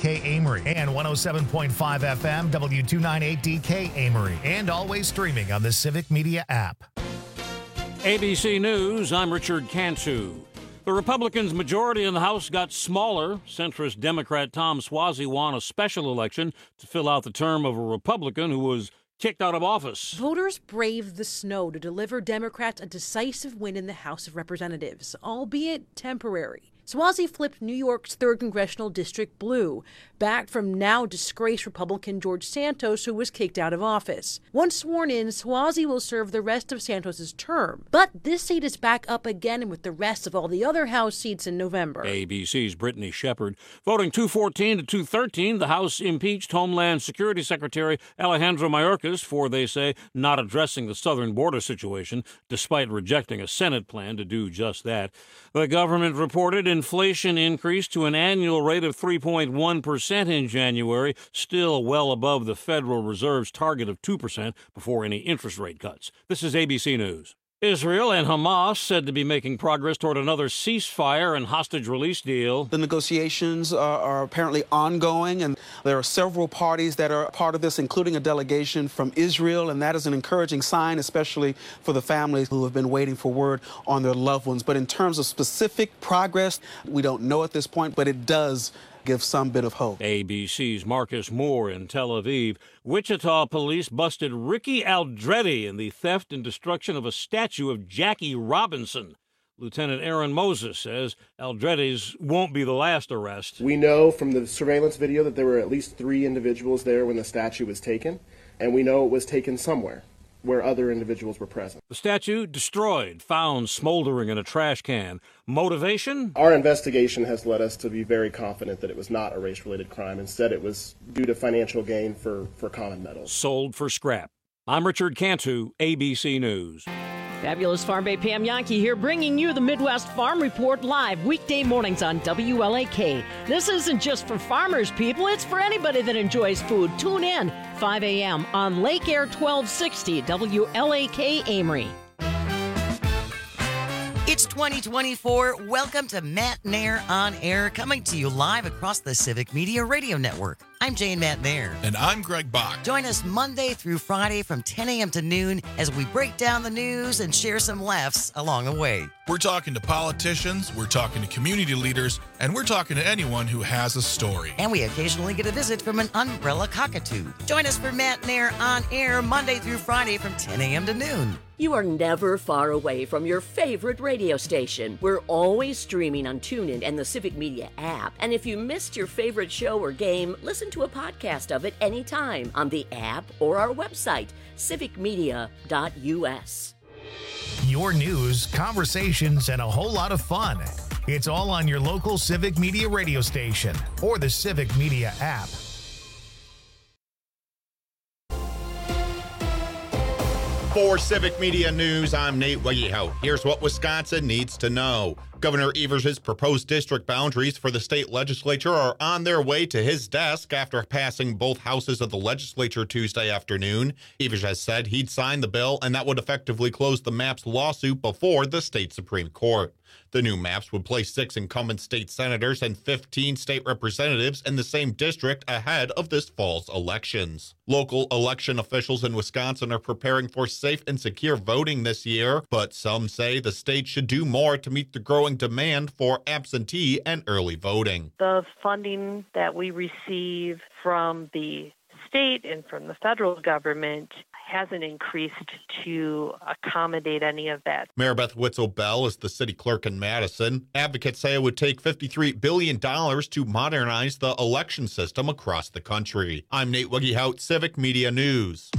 WLAK Amory and 107.5 FM W298DK Amory, and always streaming on the Civic Media app. ABC News, I'm Richard Cantu. The Republicans' majority in the House got smaller. Centrist Democrat Tom Suozzi won a special election to fill out the term of a Republican who was kicked out of office. Voters braved the snow to deliver Democrats a decisive win in the House of Representatives, albeit temporary. Suozzi flipped New York's 3rd Congressional District blue, backed from now-disgraced Republican George Santos, who was kicked out of office. Once sworn in, Suozzi will serve the rest of Santos's term. But this seat is back up again with the rest of all the other House seats in November. ABC's Brittany Shepard. Voting 214 to 213, the House impeached Homeland Security Secretary Alejandro Mayorkas for, they say, not addressing the southern border situation, despite rejecting a Senate plan to do just that. The government reported inflation increased to an annual rate of 3.1% in January, still well above the Federal Reserve's target of 2% before any interest rate cuts. This is ABC News. Israel and Hamas said to be making progress toward another ceasefire and hostage release deal. The negotiations are apparently ongoing, and there are several parties that are part of this, including a delegation from Israel, and that is an encouraging sign, especially for the families who have been waiting for word on their loved ones. But in terms of specific progress, we don't know at this point, but it does give some bit of hope. ABC's Marcus Moore in Tel Aviv. Wichita police busted Ricky Aldretti in the theft and destruction of a statue of Jackie Robinson. Lieutenant Aaron Moses says Aldretti's won't be the last arrest. We know from the surveillance video that there were at least 3 individuals there when the statue was taken, and we know it was taken somewhere where other individuals were present. The statue destroyed, found smoldering in a trash can. Motivation? Our investigation has led us to be very confident that it was not a race-related crime. Instead, it was due to financial gain for common metals. Sold for scrap. I'm Richard Cantu, ABC News. Fabulous Farm Bay Pam Yankee here, bringing you the Midwest Farm Report live weekday mornings on WLAK. This isn't just for farmers, people. It's for anybody that enjoys food. Tune in 5 a.m. on Lake Air 1260 WLAK Amory. It's 2024. Welcome to Matt Nair on Air, coming to you live across the Civic Media Radio Network. I'm Jane Matt Nair. And I'm Greg Bach. Join us Monday through Friday from 10 a.m. to noon as we break down the news and share some laughs along the way. We're talking to politicians, we're talking to community leaders, and we're talking to anyone who has a story. And we occasionally get a visit from an umbrella cockatoo. Join us for Matt Nair on Air Monday through Friday from 10 a.m. to noon. You are never far away from your favorite radio station. We're always streaming on TuneIn and the Civic Media app. And if you missed your favorite show or game, listen to a podcast of it anytime on the app or our website, civicmedia.us. Your news, conversations, and a whole lot of fun. It's all on your local Civic Media radio station or the Civic Media app. For Civic Media News, I'm Nate Wegehout. Here's what Wisconsin needs to know. Governor Evers' proposed district boundaries for the state legislature are on their way to his desk after passing both houses of the legislature Tuesday afternoon. Evers has said he'd sign the bill, and that would effectively close the MAPS lawsuit before the state Supreme Court. The new maps would place 6 incumbent state senators and 15 state representatives in the same district ahead of this fall's elections. Local election officials in Wisconsin are preparing for safe and secure voting this year, but some say the state should do more to meet the growing demand for absentee and early voting. The funding that we receive from the state and from the federal government hasn't increased to accommodate any of that. Mayor Beth Witzel-Bell is the city clerk in Madison. Advocates say it would take $53 billion to modernize the election system across the country. I'm Nate Wegehout, Civic Media News.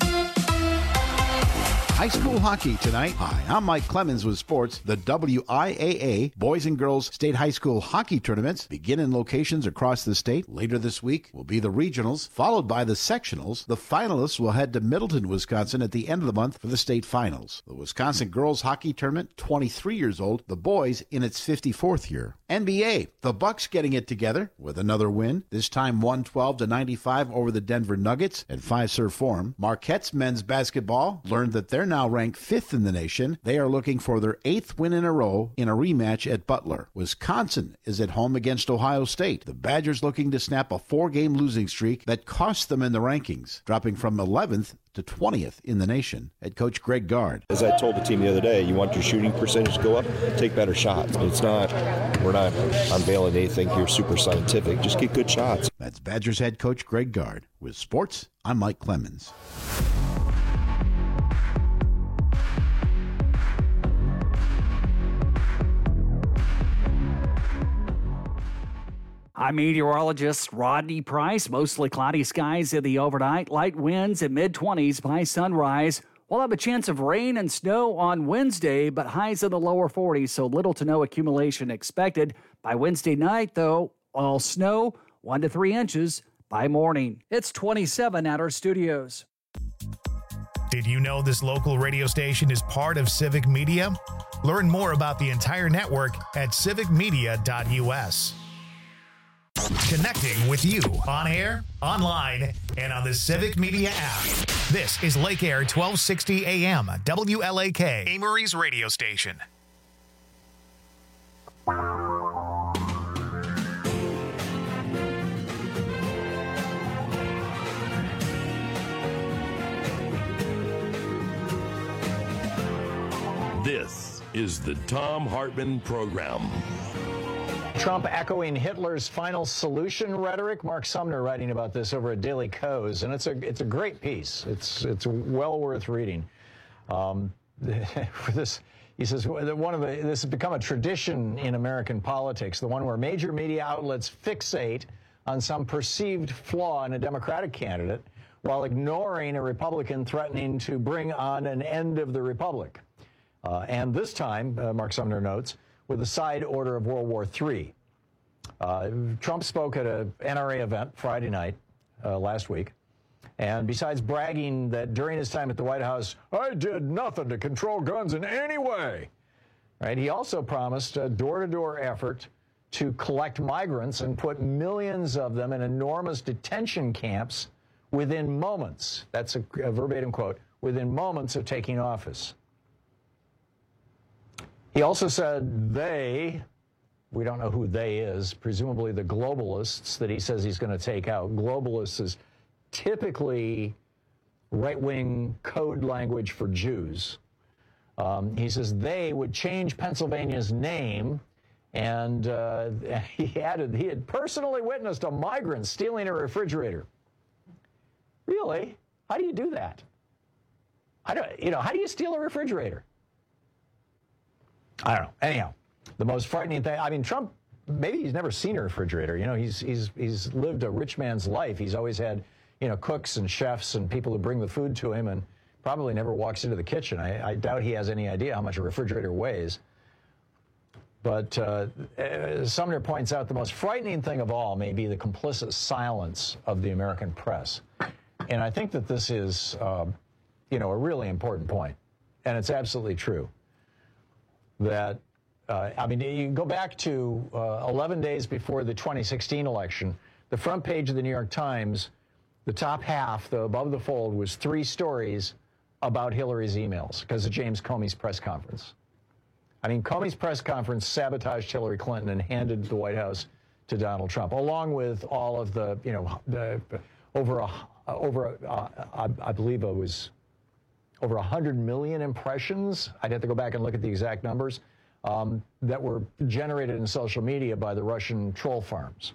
High school hockey tonight. Hi, I'm Mike Clemens with sports. The WIAA Boys and Girls State High School Hockey Tournaments begin in locations across the state. Later this week will be the regionals, followed by the sectionals. The finalists will head to Middleton, Wisconsin at the end of the month for the state finals. The Wisconsin Girls Hockey Tournament, 23 years old. The boys in its 54th year. NBA, the Bucks getting it together with another win, this time 112-95 over the Denver Nuggets at Fiserv Forum. Marquette's men's basketball learned that they're now ranked 5th in the nation. They are looking for their 8th win in a row in a rematch at Butler. Wisconsin is at home against Ohio State. The Badgers looking to snap a 4-game losing streak that cost them in the rankings, dropping from 11th to 20th in the nation. Head coach Greg Gard. As I told the team the other day, you want your shooting percentage to go up, take better shots. We're not unveiling anything here super scientific. Just get good shots. That's Badgers head coach Greg Gard. With sports, I'm Mike Clemens. I'm meteorologist Rodney Price. Mostly cloudy skies in the overnight. Light winds at mid-20s by sunrise. We'll have a chance of rain and snow on Wednesday, but highs in the lower 40s, so little to no accumulation expected. By Wednesday night, though, all snow, 1 to 3 inches by morning. It's 27 at our studios. Did you know this local radio station is part of Civic Media? Learn more about the entire network at civicmedia.us. Connecting with you on air, online, and on the Civic Media app. This is Lake Air 1260 AM, WLAK, Amory's radio station. This is the Thom Hartmann Program. Trump echoing Hitler's final solution rhetoric. Mark Sumner writing about this over at Daily Kos, and it's a great piece. It's well worth reading. For this, he says this has become a tradition in American politics, the one where major media outlets fixate on some perceived flaw in a Democratic candidate while ignoring a Republican threatening to bring on an end of the Republic. And this time, Mark Sumner notes, with a side order of World War III. Trump spoke at an NRA event Friday night last week, and besides bragging that during his time at the White House, I did nothing to control guns in any way, right? He also promised a door-to-door effort to collect migrants and put millions of them in enormous detention camps within moments. That's a verbatim quote, within moments of taking office. He also said we don't know who they is, presumably the globalists that he says he's going to take out. Globalists is typically right-wing code language for Jews. He says they would change Pennsylvania's name, and he added he had personally witnessed a migrant stealing a refrigerator. Really? How do you do that? How do you steal a refrigerator? I don't know. Anyhow, the most frightening thing, I mean, Trump, maybe he's never seen a refrigerator. You know, he's lived a rich man's life. He's always had, cooks and chefs and people who bring the food to him, and probably never walks into the kitchen. I doubt he has any idea how much a refrigerator weighs. But Sumner points out the most frightening thing of all may be the complicit silence of the American press. And I think that this is, a really important point. And it's absolutely true. That, you go back to 11 days before the 2016 election, the front page of the New York Times, the top half, above the fold, was 3 stories about Hillary's emails because of James Comey's press conference. I mean, Comey's press conference sabotaged Hillary Clinton and handed the White House to Donald Trump, along with all of the, I believe it was over 100 million impressions. I'd have to go back and look at the exact numbers that were generated in social media by the Russian troll farms.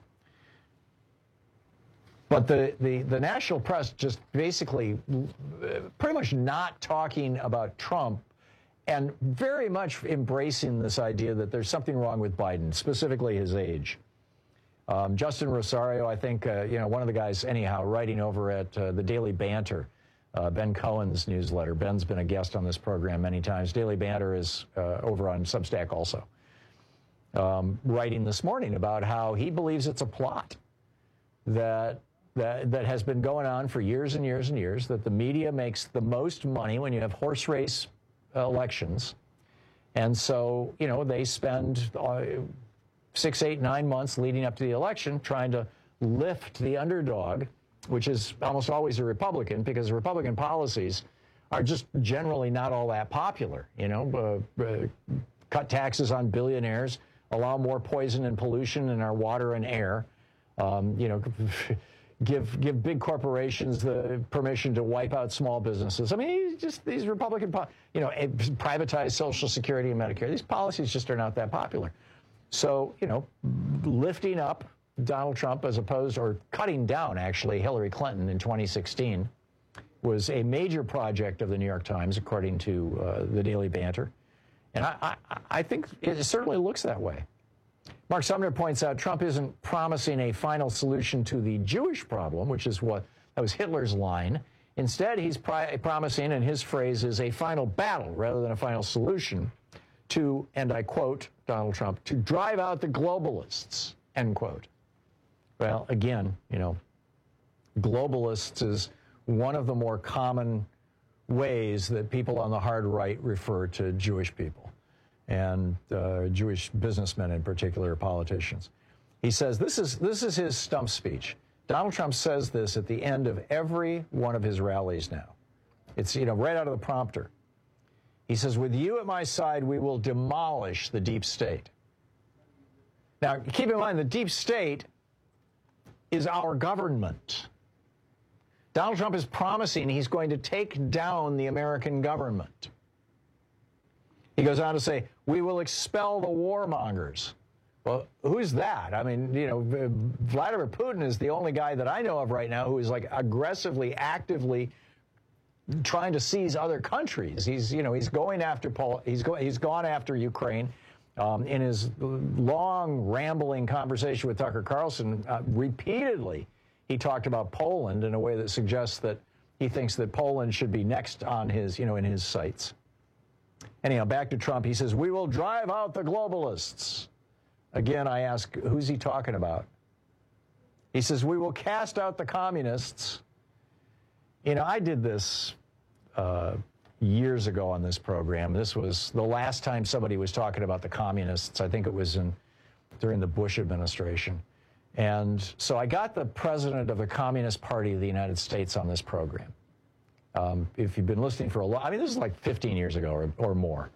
But the national press just basically pretty much not talking about Trump and very much embracing this idea that there's something wrong with Biden, specifically his age. Justin Rosario, I think, one of the guys, anyhow, writing over at the Daily Banter, Ben Cohen's newsletter. Ben's been a guest on this program many times. Daily Banter is over on Substack also, writing this morning about how he believes it's a plot that has been going on for years and years and years, that the media makes the most money when you have horse race elections. And so, they spend 6, 8, 9 months leading up to the election trying to lift the underdog, which is almost always a Republican, because Republican policies are just generally not all that popular. Cut taxes on billionaires, allow more poison and pollution in our water and air. Give big corporations the permission to wipe out small businesses. I mean, just these Republican, privatize Social Security and Medicare. These policies just are not that popular. So, lifting up Donald Trump or cutting down, actually, Hillary Clinton in 2016 was a major project of the New York Times, according to the Daily Banter. And I think it certainly looks that way. Mark Sumner points out Trump isn't promising a final solution to the Jewish problem, which is that was Hitler's line. Instead, he's promising, and his phrase is, a final battle rather than a final solution to, and I quote Donald Trump, to drive out the globalists, end quote. Well, again, globalists is one of the more common ways that people on the hard right refer to Jewish people, and Jewish businessmen in particular, politicians. He says, this is his stump speech. Donald Trump says this at the end of every one of his rallies now. It's, right out of the prompter. He says, with you at my side, we will demolish the deep state. Now, keep in mind, the deep state is our government. Donald Trump is promising he's going to take down the American government. He goes on to say, we will expel the warmongers. Well, who's that? I mean, Vladimir Putin is the only guy that I know of right now who is aggressively, actively trying to seize other countries. He's going after he's gone after Ukraine. In his long, rambling conversation with Tucker Carlson, repeatedly he talked about Poland in a way that suggests that he thinks that Poland should be next on his, in his sights. Anyhow, back to Trump. He says, we will drive out the globalists. Again, I ask, who's he talking about? He says, we will cast out the communists. I did this years ago on this program. This was the last time somebody was talking about the communists. I think it was during the Bush administration. And so I got the president of the Communist Party of the United States on this program. If you've been listening for a long, this is like 15 years ago or more.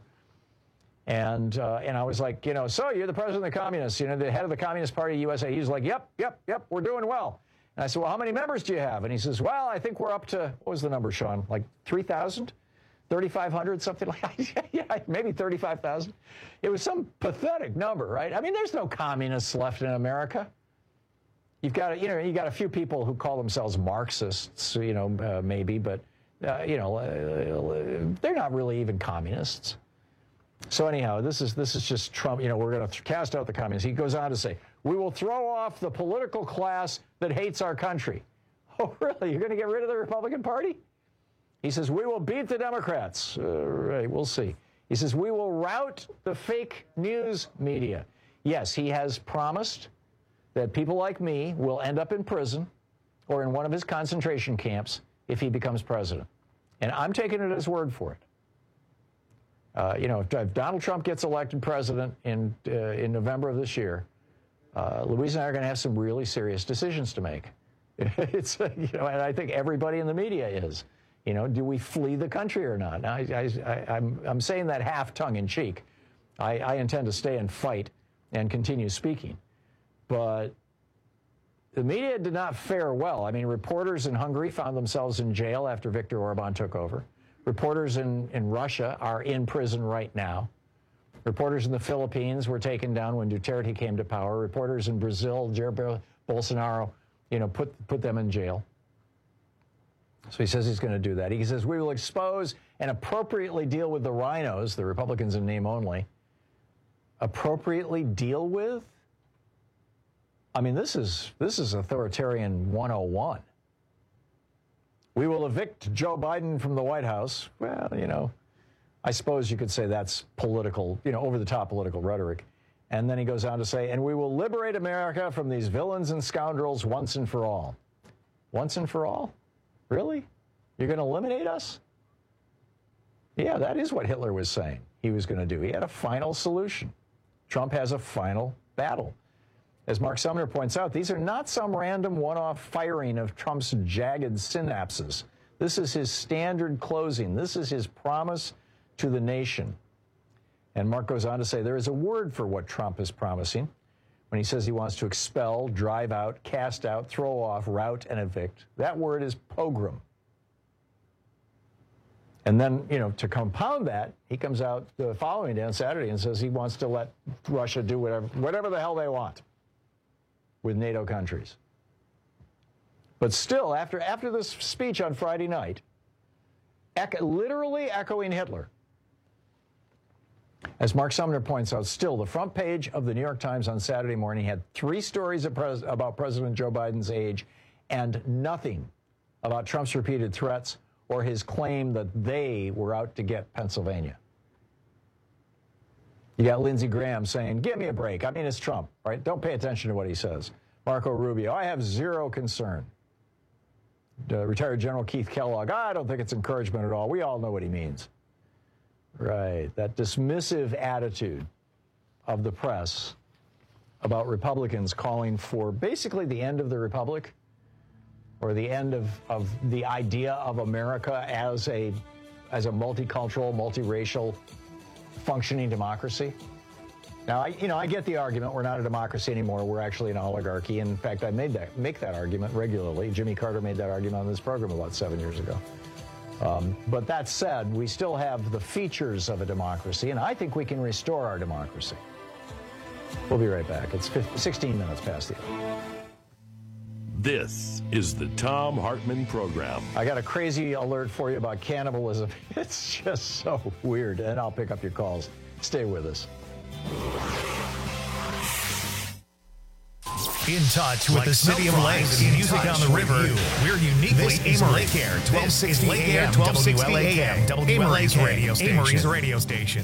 And I was like, so you're the president of the communists, the head of the Communist Party of USA. He was like, yep, we're doing well. And I said, well, how many members do you have? And he says, well, I think we're up to, what was the number, Sean? Like 3,000? 3,500, something like that? Yeah, maybe 35,000. It was some pathetic number, right? There's no communists left in America. You've got, you got a few people who call themselves Marxists, maybe, but, they're not really even communists. So anyhow, this is just Trump. We're going to cast out the communists. He goes on to say, we will throw off the political class that hates our country. Oh, really? You're going to get rid of the Republican Party? He says, we will beat the Democrats. Right, we'll see. He says, we will rout the fake news media. Yes, he has promised that people like me will end up in prison or in one of his concentration camps if he becomes president. And I'm taking it as word for it. If Donald Trump gets elected president in November of this year, Louise and I are going to have some really serious decisions to make. And I think everybody in the media is. Do we flee the country or not? Now, I'm saying that half tongue in cheek. I intend to stay and fight and continue speaking. But the media did not fare well. Reporters in Hungary found themselves in jail after Viktor Orban took over. Reporters in Russia are in prison right now. Reporters in the Philippines were taken down when Duterte came to power. Reporters in Brazil, Jair Bolsonaro, put them in jail. So he says he's going to do that. He says, we will expose and appropriately deal with the rhinos, the Republicans in name only. Appropriately deal with? This is authoritarian 101. We will evict Joe Biden from the White House. Well, I suppose you could say that's political, over-the-top political rhetoric. And then he goes on to say, and we will liberate America from these villains and scoundrels once and for all. Once and for all? Really? You're going to eliminate us? Yeah, that is what Hitler was saying he was going to do. He had a final solution. Trump has a final battle. As Mark Sumner points out, these are not some random one-off firing of Trump's jagged synapses. This is his standard closing. This is his promise to the nation. And Mark goes on to say there is a word for what Trump is promising when he says he wants to expel, drive out, cast out, throw off, rout, and evict. That word is pogrom. And then, to compound that, he comes out the following day on Saturday and says he wants to let Russia do whatever the hell they want with NATO countries. But still, after this speech on Friday night, literally echoing Hitler, as Mark Sumner points out, still the front page of the New York Times on Saturday morning had 3 stories about President Joe Biden's age and nothing about Trump's repeated threats or his claim that they were out to get Pennsylvania. You got Lindsey Graham saying, give me a break. I mean, it's Trump, right? Don't pay attention to what he says. Marco Rubio, I have zero concern. Retired General Keith Kellogg, I don't think it's encouragement at all. We all know what he means. Right, that dismissive attitude of the press about Republicans calling for basically the end of the republic or the end of the idea of America as a multicultural, multiracial, functioning democracy. Now, I get the argument. We're not a democracy anymore. We're actually an oligarchy. And in fact, I make that argument regularly. Jimmy Carter made that argument on this program about 7 years ago. But that said, we still have the features of a democracy, and I think we can restore our democracy. We'll be right back. It's 16 minutes past the hour. This is the Thom Hartmann Program. I got a crazy alert for you about cannibalism. It's just so weird, and I'll pick up your calls. Stay with us. In touch with the City of Lakes, music on the river. We're uniquely Amory Lake Air, 1260 AM, WLAK, WLA's radio station. Amory's radio station.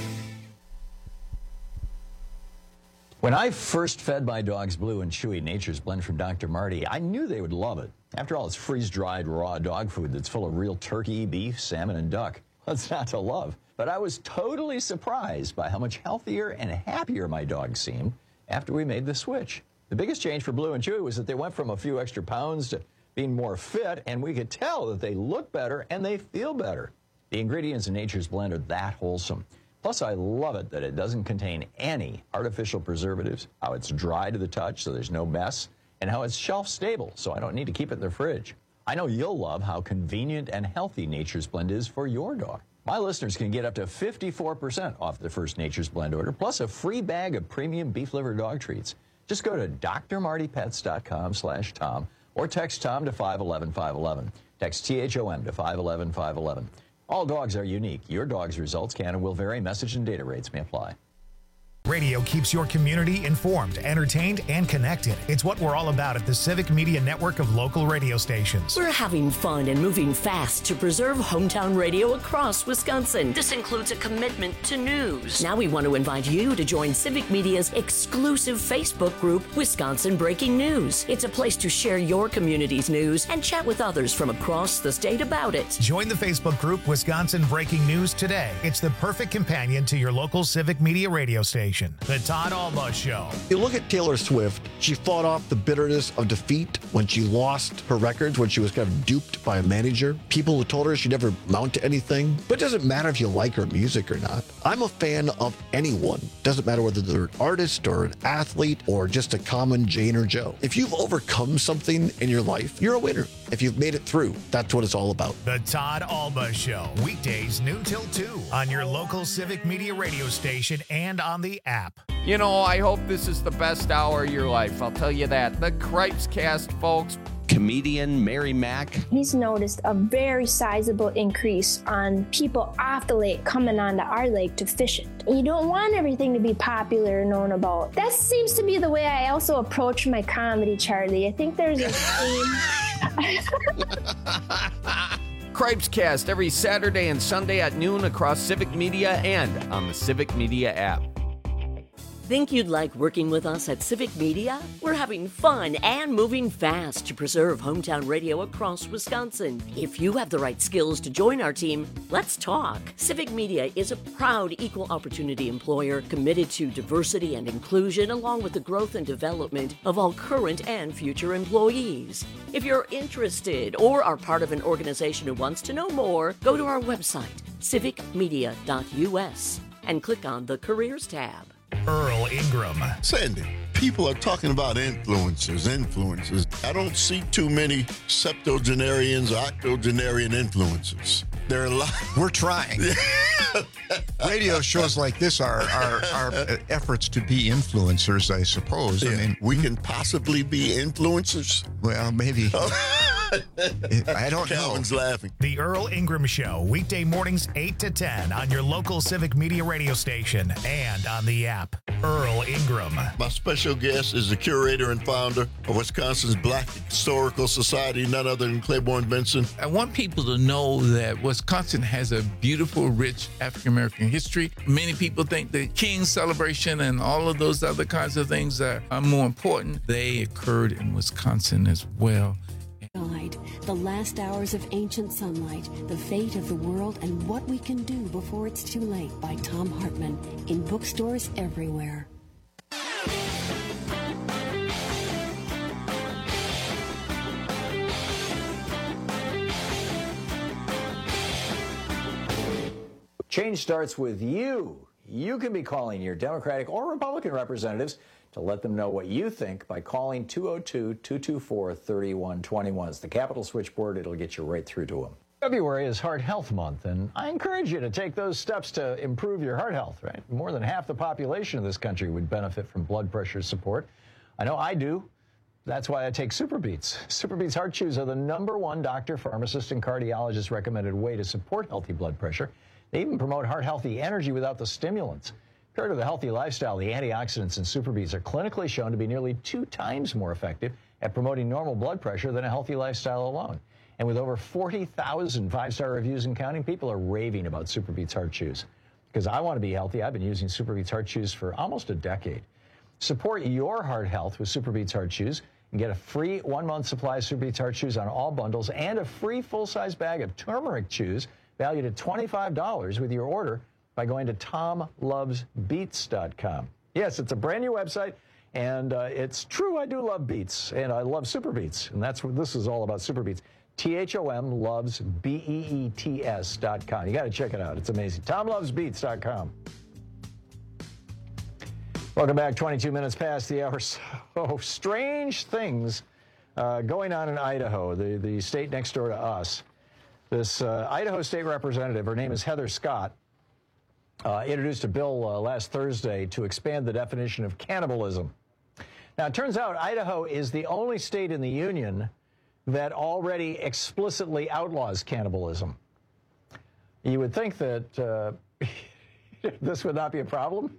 When I first fed my dogs Blue and Chewy Nature's Blend from Dr. Marty, I knew they would love it. After all, it's freeze-dried raw dog food that's full of real turkey, beef, salmon, and duck. What's not to love? But I was totally surprised by how much healthier and happier my dogs seemed after we made the switch. The biggest change for Blue and Chewy was that they went from a few extra pounds to being more fit, and we could tell that they look better and they feel better. The ingredients in Nature's Blend are that wholesome. Plus, I love it that it doesn't contain any artificial preservatives, how it's dry to the touch so there's no mess, and how it's shelf stable so I don't need to keep it in the fridge. I know you'll love how convenient and healthy Nature's Blend is for your dog. My listeners can get up to 54% off their first Nature's Blend order, plus a free bag of premium beef liver dog treats. Just go to drmartypets.com/Tom or text Tom to 511-511. Text THOM to 511-511. All dogs are unique. Your dog's results can and will vary. Message and data rates may apply. Radio keeps your community informed, entertained, and connected. It's what we're all about at the Civic Media Network of local radio stations. We're having fun and moving fast to preserve hometown radio across Wisconsin. This includes a commitment to news. Now we want to invite you to join Civic Media's exclusive Facebook group, Wisconsin Breaking News. It's a place to share your community's news and chat with others from across the state about it. Join the Facebook group, Wisconsin Breaking News, today. It's the perfect companion to your local Civic Media radio station. The Todd Alba Show. You look at Taylor Swift, she fought off the bitterness of defeat when she lost her records, when she was kind of duped by a manager. People who told her she'd never amount to anything. But it doesn't matter if you like her music or not. I'm a fan of anyone. Doesn't matter whether they're an artist or an athlete or just a common Jane or Joe. If you've overcome something in your life, you're a winner. If you've made it through, that's what it's all about. The Todd Alba Show. Weekdays noon till 2 on your local Civic Media radio station and on the app. You know, I hope this is the best hour of your life. I'll tell you that. The Cripes Cast, folks. Comedian Mary Mack. He's noticed a very sizable increase on people off the lake coming onto our lake to fish it. You don't want everything to be popular and known about. That seems to be the way I also approach my comedy, Charlie. I think there's a theme. Cripes Cast every Saturday and Sunday at noon across Civic Media and on the Civic Media app. Think you'd like working with us at Civic Media? We're having fun and moving fast to preserve hometown radio across Wisconsin. If you have the right skills to join our team, let's talk. Civic Media is a proud equal opportunity employer committed to diversity and inclusion, along with the growth and development of all current and future employees. If you're interested or are part of an organization who wants to know more, go to our website, civicmedia.us, and click on the Careers tab. Earl Ingram. Sandy, people are talking about influencers. I don't see too many septuagenarians or octogenarian influencers. There are a lot. We're trying. Radio shows like this are efforts to be influencers, I suppose. Yeah. I mean, we can possibly be influencers? Well, maybe. I don't know. Calvin's laughing. The Earl Ingram Show, weekday mornings 8 to 10 on your local Civic Media radio station and on the app. Earl Ingram. My special guest is the curator and founder of Wisconsin's Black Historical Society, none other than Claiborne Benson. I want people to know that Wisconsin has a beautiful, rich African-American history. Many people think the King celebration and all of those other kinds of things are more important. They occurred in Wisconsin as well. The last hours of ancient sunlight, the fate of the world, and what we can do before it's too late, by Thom Hartmann, in bookstores everywhere. Change starts with you. You can be calling your Democratic or Republican representatives to let them know what you think by calling 202-224-3121. It's the Capitol switchboard. It'll get you right through to them. February is Heart Health Month, and I encourage you to take those steps to improve your heart health, right? More than half the population of this country would benefit from blood pressure support. I know I do. That's why I take SuperBeets. SuperBeets Heart Chews are the #1 doctor, pharmacist, and cardiologist recommended way to support healthy blood pressure. They even promote heart-healthy energy without the stimulants. Paired with a healthy lifestyle, the antioxidants in SuperBeets are clinically shown to be nearly 2 times more effective at promoting normal blood pressure than a healthy lifestyle alone. And with over 40,000 5-star reviews and counting, people are raving about SuperBeets Heart Chews. Because I want to be healthy, I've been using SuperBeets Heart Chews for almost a decade. Support your heart health with SuperBeets Heart Chews and get a free 1-month supply of SuperBeets Heart Chews on all bundles and a free full-size bag of turmeric chews valued at $25 with your order by going to TomLovesBeets.com. Yes, it's a brand new website, and it's true, I do love beets, and I love SuperBeets, and that's what this is all about, SuperBeets. TomLovesBeets.com. You got to check it out. It's amazing. TomLovesBeets.com. Welcome back. 22 minutes past the hour. So strange things going on in Idaho, the state next door to us. This Idaho state representative, her name is Heather Scott, introduced a bill last Thursday to expand the definition of cannibalism. Now, it turns out Idaho is the only state in the union that already explicitly outlaws cannibalism. You would think that this would not be a problem.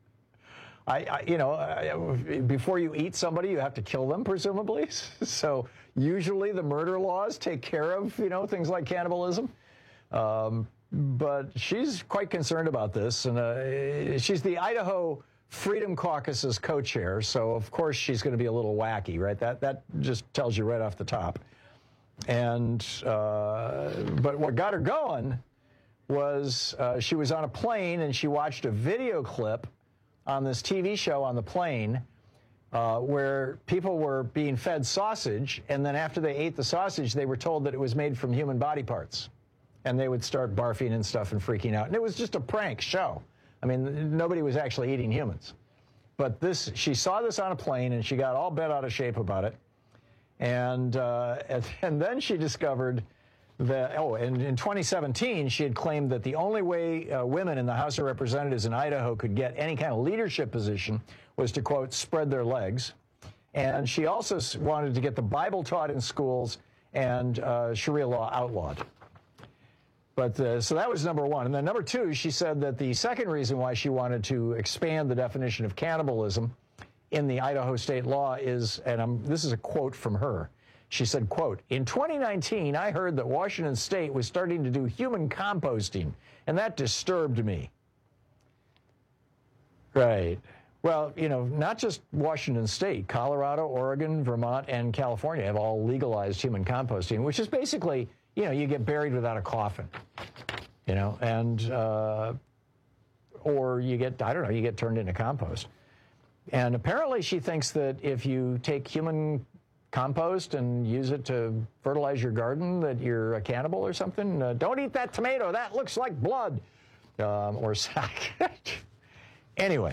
Before you eat somebody, you have to kill them, presumably. So usually the murder laws take care of, things like cannibalism. But she's quite concerned about this, and she's the Idaho Freedom Caucus's co-chair, so of course she's going to be a little wacky, right? That just tells you right off the top. And but what got her going was she was on a plane and she watched a video clip on this TV show on the plane where people were being fed sausage, and then after they ate the sausage, they were told that it was made from human body parts. And they would start barfing and stuff and freaking out. And it was just a prank show. I mean, nobody was actually eating humans. But she saw this on a plane, and she got all bent out of shape about it. And then she discovered that, and in 2017, she had claimed that the only way women in the House of Representatives in Idaho could get any kind of leadership position was to, quote, spread their legs. And she also wanted to get the Bible taught in schools and Sharia law outlawed. But so that was number one. And then number two, she said that the second reason why she wanted to expand the definition of cannibalism in the Idaho state law is, and this is a quote from her. She said, quote, "In 2019, I heard that Washington State was starting to do human composting, and that disturbed me." Right. Well, not just Washington State, Colorado, Oregon, Vermont, and California have all legalized human composting, which is basically, you get buried without a coffin, and or you get turned into compost. And apparently she thinks that if you take human compost and use it to fertilize your garden, that you're a cannibal or something. Don't eat that tomato. That looks like blood. Or sack. Anyway,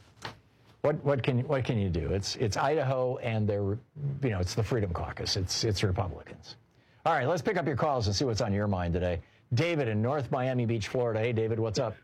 what can you do? It's Idaho, and they're it's the Freedom Caucus. It's Republicans. All right, let's pick up your calls and see what's on your mind today. David in North Miami Beach, Florida. Hey, David, what's up?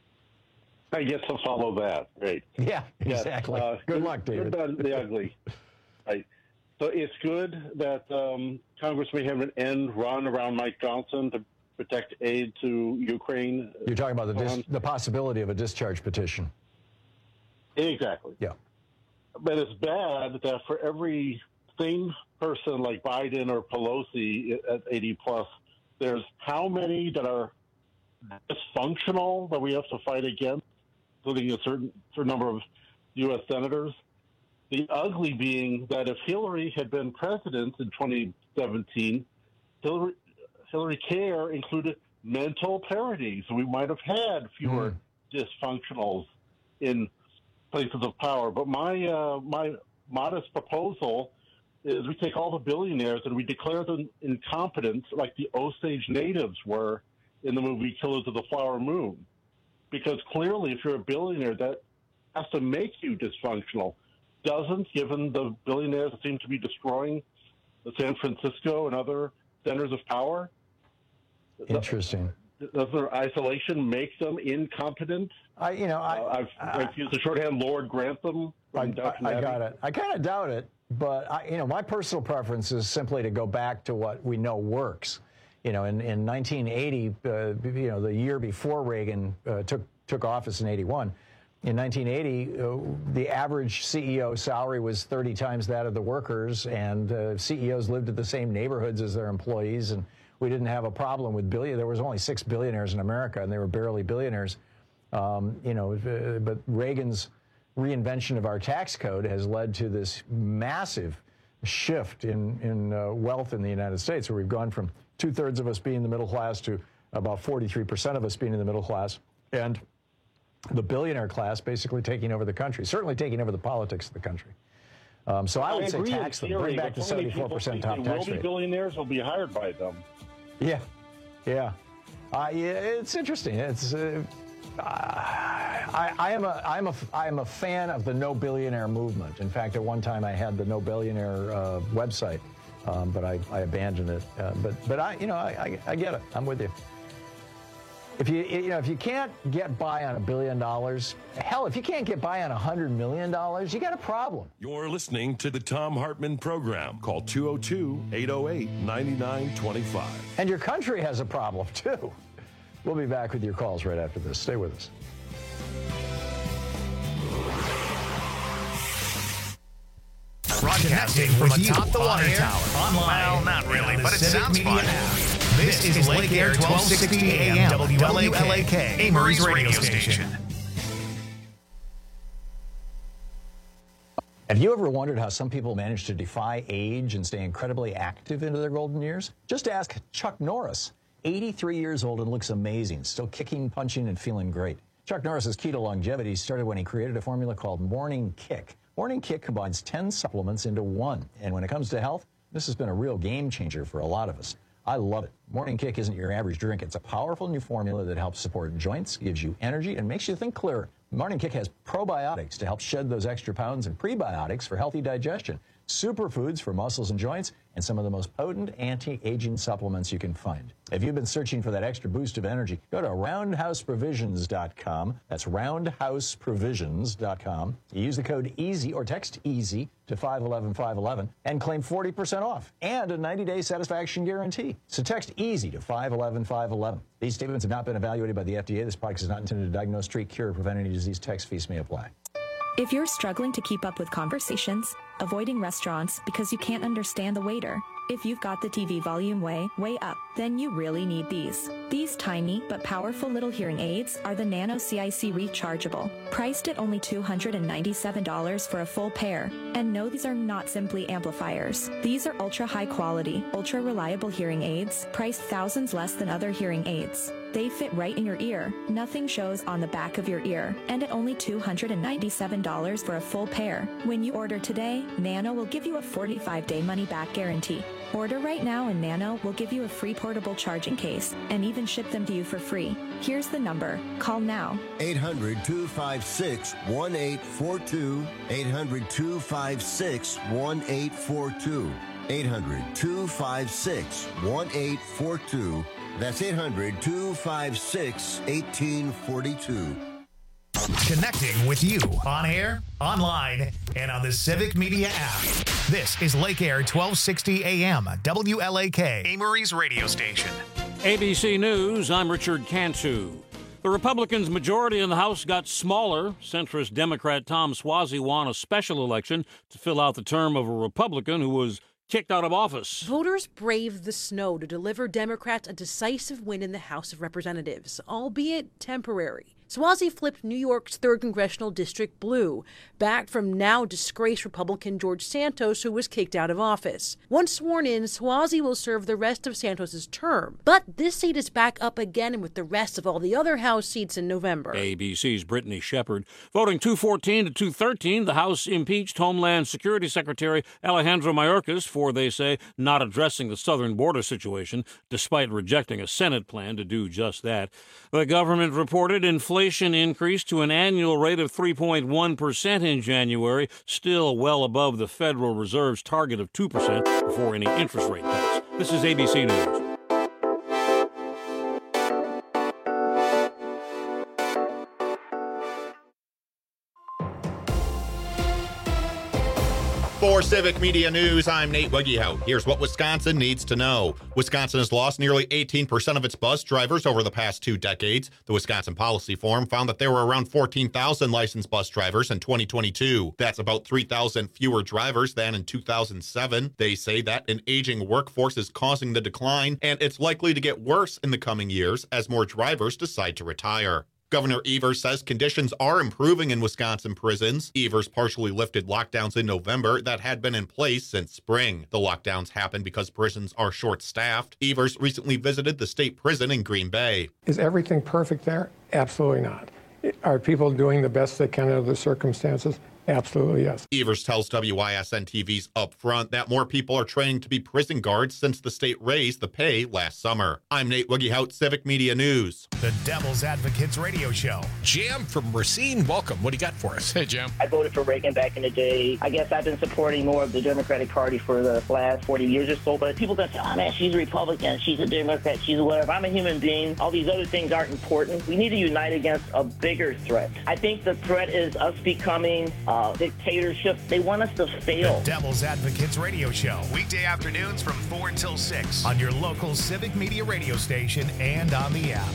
I guess I'll follow that. Great. Yeah, exactly. Good luck, David. The ugly. Right. So it's good that Congress may have an end run around Mike Johnson to protect aid to Ukraine. You're talking about the possibility of a discharge petition. Exactly. Yeah. But it's bad that for every sane person like Biden or Pelosi at 80 plus, there's how many that are dysfunctional that we have to fight against, including a certain number of U.S. senators. The ugly being that if Hillary had been president in 2017, Hillary Care included mental parity, so we might have had fewer dysfunctionals in places of power. But my modest proposal is we take all the billionaires and we declare them incompetent like the Osage Natives were in the movie Killers of the Flower Moon. Because clearly, if you're a billionaire, that has to make you dysfunctional. Doesn't, given the billionaires that seem to be destroying San Francisco and other centers of power? Interesting. Does their isolation make them incompetent? I've used the shorthand Lord Grantham. I got it. I kind of doubt it, but my personal preference is simply to go back to what we know works. In 1980, the year before Reagan took office in 81, in 1980, the average CEO salary was 30 times that of the workers, and CEOs lived in the same neighborhoods as their employees, and we didn't have a problem with there was only 6 billionaires in America, and they were barely billionaires. But Reagan's reinvention of our tax code has led to this massive shift in wealth in the United States, where we've gone from 2/3 of us being the middle class to about 43% of us being in the middle class, and the billionaire class basically taking over the country, certainly taking over the politics of the country. So I would say tax them, bring back the 74% top tax rate. Billionaires will be hired by them. Yeah. It's interesting. It's I am a fan of the No Billionaire movement. In fact, at one time I had the No Billionaire website, but I abandoned it. But I get it. I'm with you. If you can't get by on $1 billion, hell, if you can't get by on $100 million, you got a problem. You're listening to the Thom Hartmann Program. Call 202-808-9925. And your country has a problem, too. We'll be back with your calls right after this. Stay with us. Broadcasting from atop the water tower. Online. Well, not really, but it sounds fun. This is Lake Air 1260 AM WLAK, Amory's radio station. Have you ever wondered how some people manage to defy age and stay incredibly active into their golden years? Just ask Chuck Norris. 83 years old and looks amazing, still kicking, punching, and feeling great. Chuck Norris's key to longevity started when he created a formula called Morning Kick. Morning Kick combines 10 supplements into one. And when it comes to health, this has been a real game changer for a lot of us. I love it. Morning Kick isn't your average drink. It's a powerful new formula that helps support joints, gives you energy, and makes you think clearer. Morning Kick has probiotics to help shed those extra pounds and prebiotics for healthy digestion, superfoods for muscles and joints, and some of the most potent anti-aging supplements you can find. If you've been searching for that extra boost of energy, go to roundhouseprovisions.com. That's roundhouseprovisions.com. You use the code EASY or text EASY to 511-511 and claim 40% off and a 90-day satisfaction guarantee. So text EASY to 511-511. These statements have not been evaluated by the FDA. This product is not intended to diagnose, treat, cure, or prevent any disease. Text fees may apply. If you're struggling to keep up with conversations, avoiding restaurants because you can't understand the waiter, if you've got the TV volume way up, then you really need these. These tiny but powerful little hearing aids are the Nano CIC Rechargeable, priced at only $297 for a full pair. And no, these are not simply amplifiers. These are ultra high quality, ultra reliable hearing aids, priced thousands less than other hearing aids. They fit right in your ear. Nothing shows on the back of your ear. And at only $297 for a full pair. When you order today, Nano will give you a 45-day money-back guarantee. Order right now and Nano will give you a free portable charging case and even ship them to you for free. Here's the number. Call now. 800-256-1842. 800-256-1842. 800-256-1842. That's 800-256-1842. Connecting with you on air, online, and on the Civic Media app. This is Lake Air 1260 AM, WLAK, Amory's radio station. ABC News, I'm Richard Cantu. The Republicans' majority in the House got smaller. Centrist Democrat Tom Suozzi won a special election to fill out the term of a Republican who was kicked out of office. Voters braved the snow to deliver Democrats a decisive win in the House of Representatives, albeit temporary. Suozzi flipped New York's 3rd Congressional District blue, backed from now-disgraced Republican George Santos, who was kicked out of office. Once sworn in, Suozzi will serve the rest of Santos's term. But this seat is back up again with the rest of all the other House seats in November. ABC's Brittany Shepard. Voting 214 to 213, the House impeached Homeland Security Secretary Alejandro Mayorkas for, they say, not addressing the southern border situation, despite rejecting a Senate plan to do just that. The government reported inflation increased to an annual rate of 3.1% in January, still well above the Federal Reserve's target of 2% before any interest rate cuts. This is ABC News. For Civic Media News, I'm Nate Wiggyhout. Here's what Wisconsin needs to know. Wisconsin has lost nearly 18% of its bus drivers over the past 2 decades. The Wisconsin Policy Forum found that there were around 14,000 licensed bus drivers in 2022. That's about 3,000 fewer drivers than in 2007. They say that an aging workforce is causing the decline, and it's likely to get worse in the coming years as more drivers decide to retire. Governor Evers says conditions are improving in Wisconsin prisons. Evers partially lifted lockdowns in November that had been in place since spring. The lockdowns happened because prisons are short-staffed. Evers recently visited the state prison in Green Bay. Is everything perfect there? Absolutely not. Are people doing the best they can under the circumstances? Absolutely, yes. Evers tells WISN-TV's Upfront that more people are training to be prison guards since the state raised the pay last summer. I'm Nate Wiggyhout, Civic Media News. The Devil's Advocates Radio Show. Jim from Racine, welcome. What do you got for us? Hey, Jim. I voted for Reagan back in the day. I guess I've been supporting more of the Democratic Party for the last 40 years or so, but people that say, oh man, she's a Republican, she's a Democrat, she's a whatever. I'm a human being. All these other things aren't important. We need to unite against a bigger threat. I think the threat is us becoming dictatorship. They want us to fail. The Devil's Advocates Radio Show. Weekday afternoons from 4 until 6 on your local Civic Media radio station and on the app.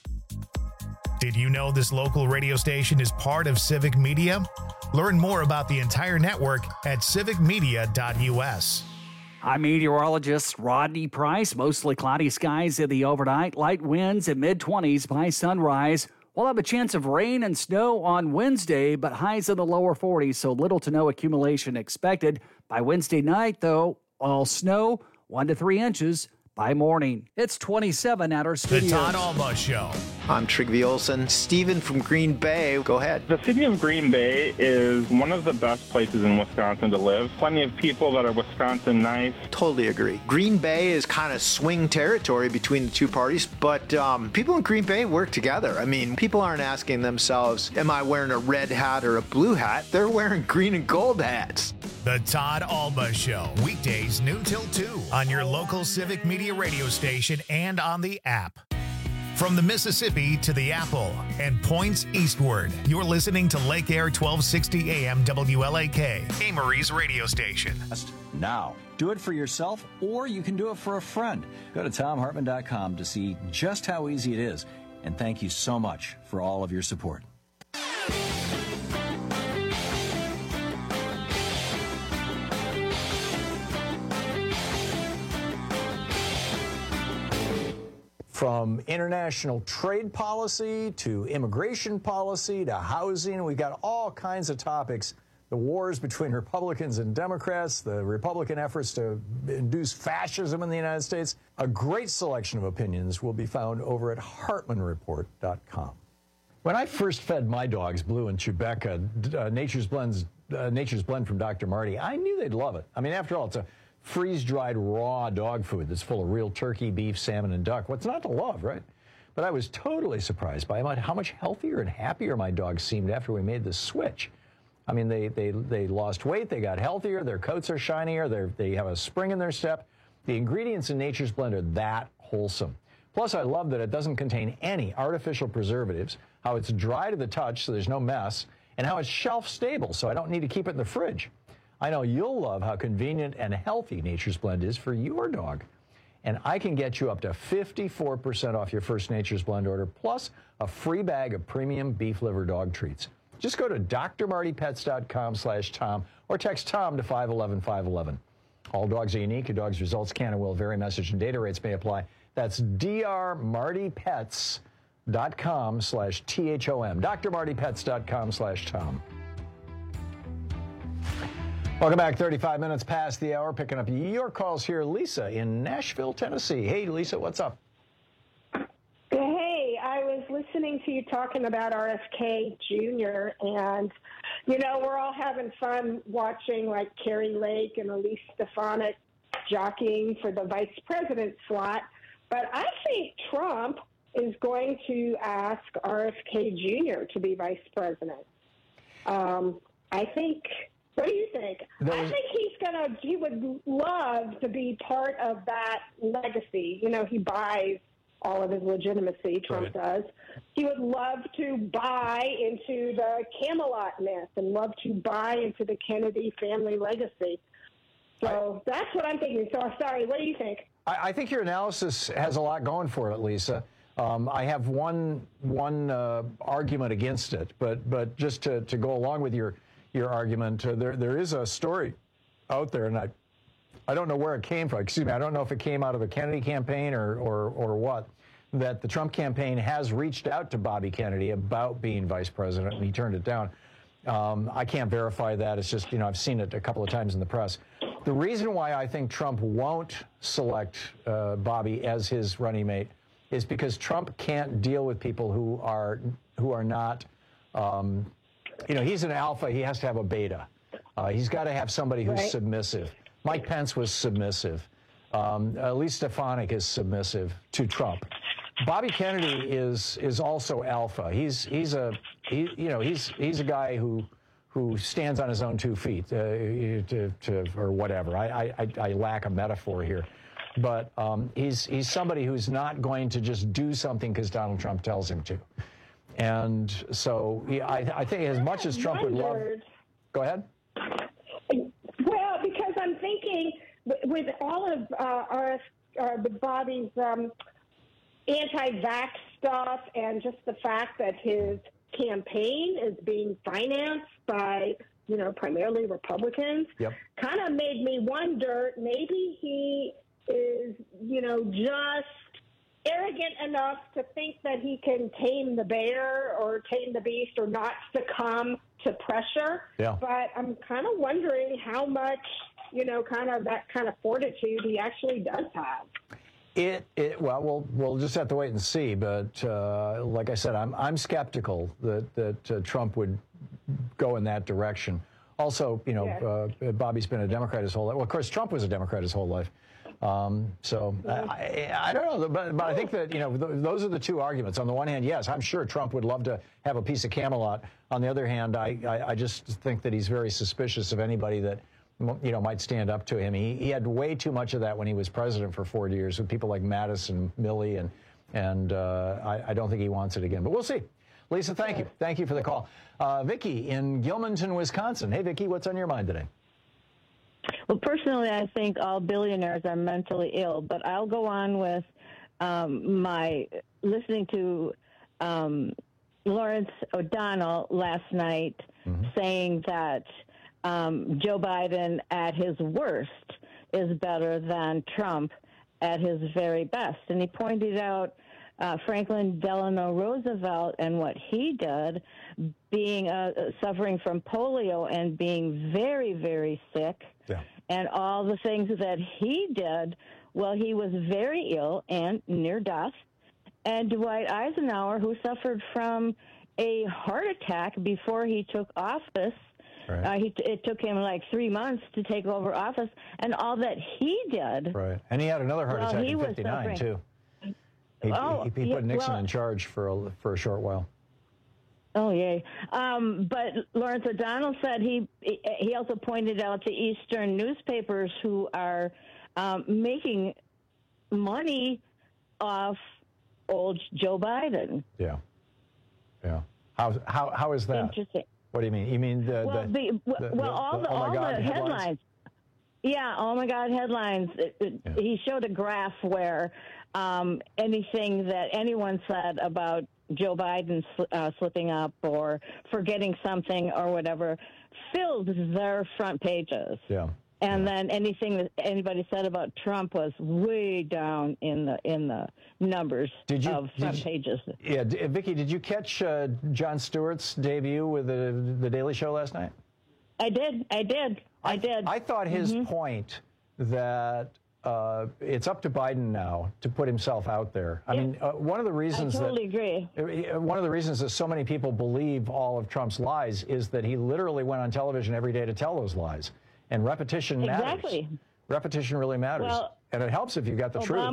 Did you know this local radio station is part of Civic Media? Learn more about the entire network at civicmedia.us. I'm meteorologist Rodney Price. Mostly cloudy skies in the overnight. Light winds at mid-20s by sunrise. We'll have a chance of rain and snow on Wednesday, but highs in the lower 40s, so little to no accumulation expected. By Wednesday night, though, all snow, 1 to 3 inches by morning. It's 27 at our studios. The Todd Alba Show. I'm Trigby Olson. Steven from Green Bay. Go ahead. The city of Green Bay is one of the best places in Wisconsin to live. Plenty of people that are Wisconsin nice. Totally agree. Green Bay is kind of swing territory between the two parties, but people in Green Bay work together. I mean, people aren't asking themselves, am I wearing a red hat or a blue hat? They're wearing green and gold hats. The Todd Alba Show. Weekdays noon till 2 on your local Civic Media radio station and on the app. From the Mississippi to the Apple and points eastward, you're listening to Lake Air 1260 AM WLAK, Amory's radio station. Now, do it for yourself, or you can do it for a friend. Go to TomHartman.com to see just how easy it is. And thank you so much for all of your support. from international trade policy to immigration policy to housing. We've got all kinds of topics. The wars between Republicans and Democrats, the Republican efforts to induce fascism in the United States. A great selection of opinions will be found over at HartmanReport.com. When I first fed my dogs, Blue and Chewbacca, Nature's Blend from Dr. Marty, I knew they'd love it. I mean, after all, it's a freeze-dried raw dog food that's full of real turkey, beef, salmon, and duck. What's not to love, right? But I was totally surprised by how much healthier and happier my dogs seemed after we made the switch. I mean, they lost weight, they got healthier, their coats are shinier, they have a spring in their step. The ingredients in Nature's Blend are that wholesome. Plus, I love that it doesn't contain any artificial preservatives, how it's dry to the touch so there's no mess, and how it's shelf stable so I don't need to keep it in the fridge. I know you'll love how convenient and healthy Nature's Blend is for your dog. And I can get you up to 54% off your first Nature's Blend order, plus a free bag of premium beef liver dog treats. Just go to drmartypets.com/Tom or text Tom to 511-511. All dogs are unique. Your dog's results can and will vary. Message and data rates may apply. That's drmartypets.com/THOM. drmartypets.com/Tom. Welcome back. 35 minutes past the hour. Picking up your calls here. Lisa in Nashville, Tennessee. Hey, Lisa, what's up? Hey, I was listening to you talking about RFK Jr. and, you know, we're all having fun watching like Carrie Lake and Elise Stefanik jockeying for the vice president slot. But I think Trump is going to ask RFK Jr. to be vice president. I think, what do you think? I think he would love to be part of that legacy. You know, he buys all of his legitimacy, Trump does. He would love to buy into the Camelot myth and love to buy into the Kennedy family legacy. So that's what I'm thinking. So, sorry, what do you think? I think your analysis has a lot going for it, Lisa. I have one argument against it, but just to go along with your argument, there is a story out there, and I don't know where it came from. Excuse me, I don't know if it came out of a Kennedy campaign or what, that the Trump campaign has reached out to Bobby Kennedy about being vice president, and he turned it down. I can't verify that. It's just, you know, I've seen it a couple of times in the press. The reason why I think Trump won't select Bobby as his running mate is because Trump can't deal with people who are not, you know, he's an alpha. He has to have a beta. He's got to have somebody who's submissive. Mike Pence was submissive. Elise Stefanik is submissive to Trump. Bobby Kennedy is also alpha. He's a guy who stands on his own 2 feet, or whatever. I lack a metaphor here, but he's somebody who's not going to just do something because Donald Trump tells him to. And so I think as much as Trump would love. Go ahead. Well, because I'm thinking with all of Bobby's anti-vax stuff and just the fact that his campaign is being financed by, you know, primarily Republicans, kind of made me wonder, maybe he is, you know, just arrogant enough to think that he can tame the bear or tame the beast or not succumb to pressure. Yeah. But I'm kind of wondering how much, you know, kind of that kind of fortitude he actually does have. Well, we'll just have to wait and see. But like I said, I'm skeptical that Trump would go in that direction. Also, you know, Bobby's been a Democrat his whole life. Well, of course, Trump was a Democrat his whole life. So I don't know, but I think that, you know, those are the two arguments. On the one hand, yes, I'm sure Trump would love to have a piece of Camelot. On the other hand, I just think that he's very suspicious of anybody that, you know, might stand up to him. He had way too much of that when he was president for 4 years with people like Mattis and Milley, and I don't think he wants it again. But we'll see. Lisa, thank you. Thank you for the call. Vicki in Gilmanton, Wisconsin. Hey, Vicki, what's on your mind today? Well, personally, I think all billionaires are mentally ill, but I'll go on with my listening to Lawrence O'Donnell last night saying that Joe Biden at his worst is better than Trump at his very best. And he pointed out Franklin Delano Roosevelt and what he did, being suffering from polio and being very, very sick, and all the things that he did while he was very ill and near death. And Dwight Eisenhower, who suffered from a heart attack before he took office. Right. It took him like 3 months to take over office, and all that he did. Right, and he had another heart attack in '59 too. He put Nixon in charge for a short while. Oh, yay. But Lawrence O'Donnell said he also pointed out the Eastern newspapers who are making money off old Joe Biden. Yeah. How is that? Interesting. What do you mean? You mean all the headlines? Yeah, oh my God, headlines. He showed a graph where anything that anyone said about Joe Biden slipping up or forgetting something or whatever filled their front pages. Yeah. And then anything that anybody said about Trump was way down in the numbers of front pages. Yeah, Vicki, did you catch Jon Stewart's debut with the Daily Show last night? I did. I thought his point that it's up to Biden now to put himself out there. I mean, one of the reasons I totally agree. One of the reasons that so many people believe all of Trump's lies is that he literally went on television every day to tell those lies. And repetition matters. Exactly. Repetition really matters. Well, and it helps if you've got the truth.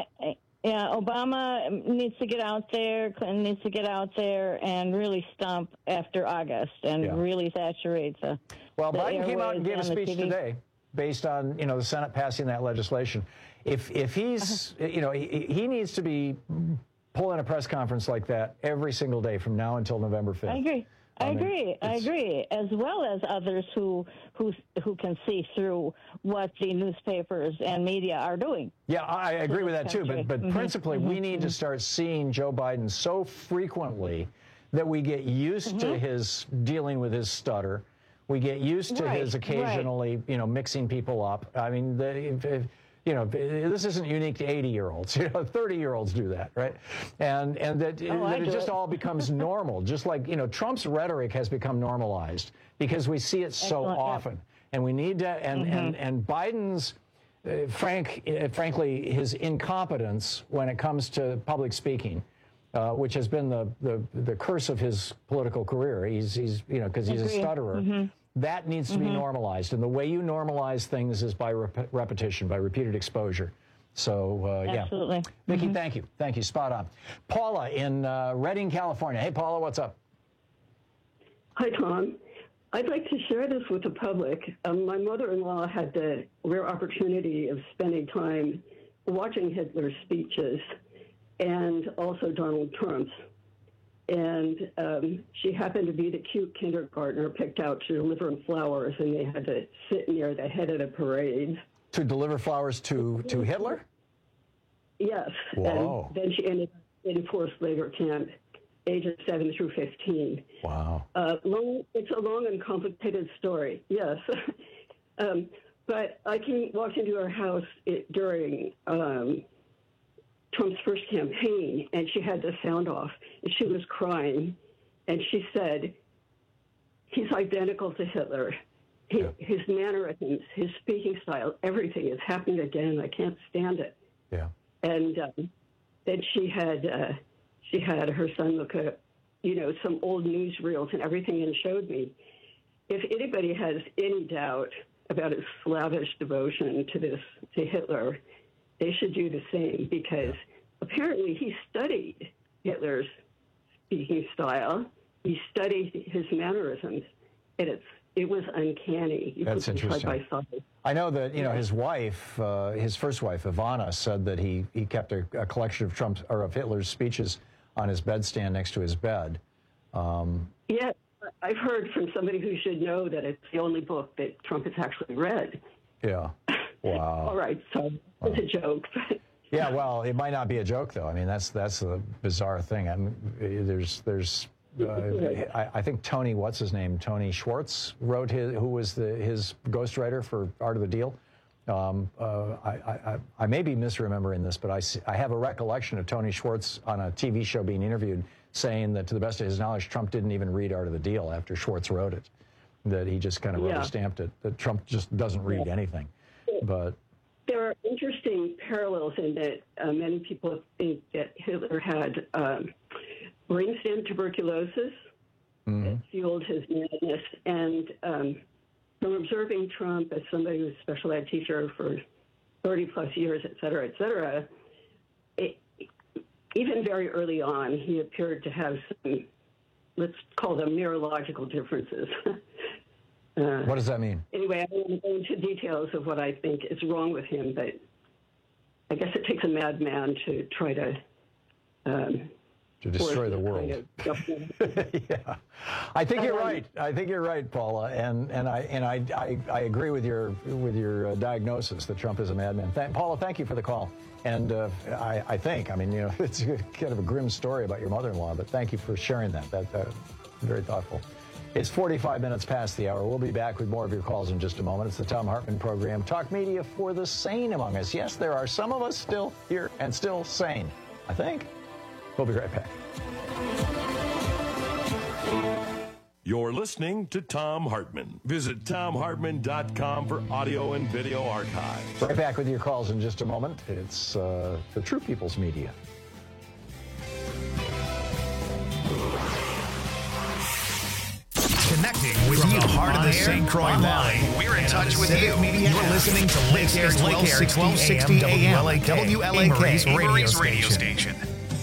Obama needs to get out there, Clinton needs to get out there and really stomp after August and really saturate the Biden came out and gave a speech today based on, the Senate passing that legislation. If he's, he needs to be pulling a press conference like that every single day from now until November 5th. I agree. I agree, as well as others who can see through what the newspapers and media are doing. Yeah, I agree with that too. But principally, we need to start seeing Joe Biden so frequently that we get used to his dealing with his stutter. We get used to his occasionally, mixing people up. I mean, this isn't unique to 80-year-olds. 30-year-olds do that, right? And that it just all becomes normal. Just like, Trump's rhetoric has become normalized because we see it so often. And we need to, and Biden's, frankly, his incompetence when it comes to public speaking, which has been the curse of his political career. He's because he's a stutterer. That needs to be normalized. And the way you normalize things is by repetition, by repeated exposure. So, Absolutely. Vicki, thank you. Thank you. Spot on. Paula in Redding, California. Hey, Paula, what's up? Hi, Tom. I'd like to share this with the public. My mother-in-law had the rare opportunity of spending time watching Hitler's speeches and also Donald Trump's. And she happened to be the cute kindergartner picked out to deliver him flowers, and they had to sit near the head of the parade. To deliver flowers to Hitler? Yes. Whoa. And then she ended up in forced labor camp, ages 7 through 15. Wow. It's a long and complicated story, yes. But I walked into her house during Trump's first campaign, and she had the sound off, and she was crying, and she said, he's identical to Hitler. His mannerisms, his speaking style, everything is happening again. I can't stand it. Yeah. And then she had her son look at, some old newsreels and everything and showed me. If anybody has any doubt about his slavish devotion to Hitler, they should do the same, because apparently he studied Hitler's speaking style. He studied his mannerisms, and it was uncanny. That's interesting. I know that his wife, his first wife Ivana, said that he kept a collection of Hitler's speeches on his bedstand next to his bed. Yeah, I've heard from somebody who should know that it's the only book that Trump has actually read. Yeah. Wow. All right, so it's a joke. Yeah, well, it might not be a joke, though. I mean, that's a bizarre thing. I mean, I think Tony, what's his name? Tony Schwartz who was his ghostwriter for Art of the Deal. I may be misremembering this, but I have a recollection of Tony Schwartz on a TV show being interviewed saying that, to the best of his knowledge, Trump didn't even read Art of the Deal after Schwartz wrote it, that he just kind of rubber-stamped it, that Trump just doesn't read anything. But there are interesting parallels in that many people think that Hitler had brainstem tuberculosis that fueled his madness. And from observing Trump as somebody who was a special ed teacher for 30-plus years, et cetera, even very early on, he appeared to have some, let's call them neurological differences. What does that mean? Anyway, I don't want to go into details of what I think is wrong with him, but I guess it takes a madman to try to destroy the world. Yeah, I think you're right. I think you're right, Paula, and I agree with your diagnosis that Trump is a madman. Paula, thank you for the call. And I think, it's kind of a grim story about your mother-in-law, but thank you for sharing that. That's very thoughtful. It's 45 minutes past the hour. We'll be back with more of your calls in just a moment. It's the Thom Hartmann Program. Talk media for the sane among us. Yes, there are some of us still here and still sane, I think. We'll be right back. You're listening to Thom Hartmann. Visit ThomHartmann.com for audio and video archives. Right back with your calls in just a moment. It's the True People's Media. Connecting with you, heart of the St. Croix Valley. We're in touch with you. You're listening to Lake Air 1260 AM, WLAK's radio station.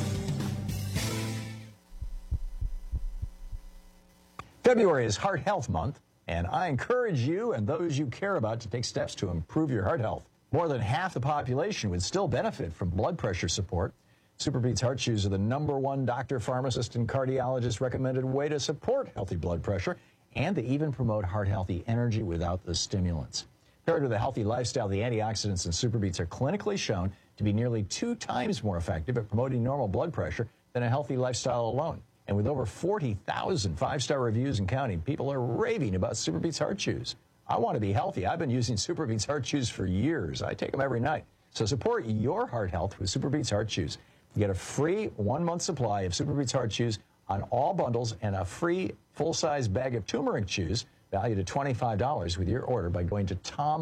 February is Heart Health Month, and I encourage you and those you care about to take steps to improve your heart health. More than half the population would still benefit from blood pressure support. SuperBeets Heart Chews are the #1 doctor, pharmacist, and cardiologist recommended way to support healthy blood pressure, and they even promote heart-healthy energy without the stimulants. Paired with a healthy lifestyle, the antioxidants in SuperBeets are clinically shown to be nearly 2 times more effective at promoting normal blood pressure than a healthy lifestyle alone. And with over 40,000 5-star reviews and counting, people are raving about SuperBeets Heart Chews. I want to be healthy. I've been using SuperBeets Heart Chews for years. I take them every night. So support your heart health with SuperBeets Heart Chews. You get a free 1-month supply of SuperBeets Heart Chews on all bundles and a free full-size bag of turmeric chews valued at $25 with your order by going to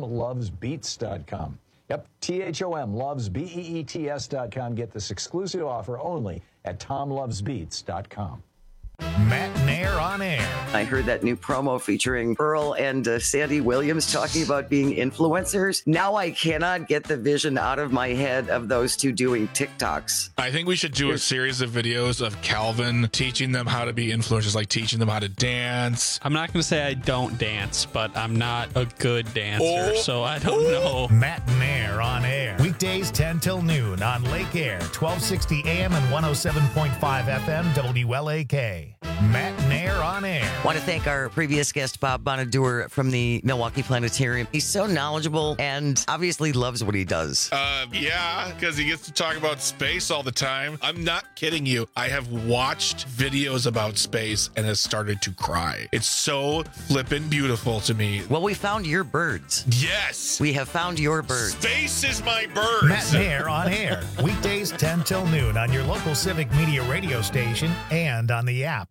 TomLovesBeets.com. Yep, THOM loves BEETS.com. Get this exclusive offer only at TomLovesBeets.com. Matt Nair on air. I heard that new promo featuring Earl and Sandy Williams talking about being influencers. Now I cannot get the vision out of my head of those two doing TikToks. I think we should do a series of videos of Calvin teaching them how to be influencers, like teaching them how to dance. I'm not going to say I don't dance, but I'm not a good dancer, so I don't know. Matt Nair on air. Weekdays 10 till noon on Lake Air, 1260 AM and 107.5 FM WLAK. Matt Nair on air. I want to thank our previous guest, Bob Bonadur from the Milwaukee Planetarium. He's so knowledgeable and obviously loves what he does. Yeah, because he gets to talk about space all the time. I'm not kidding you. I have watched videos about space and has started to cry. It's so flippin' beautiful to me. Well, we found your birds. Yes. We have found your birds. Space is my birds. Matt Nair on air. Weekdays 10 till noon on your local Civic Media radio station and on the app.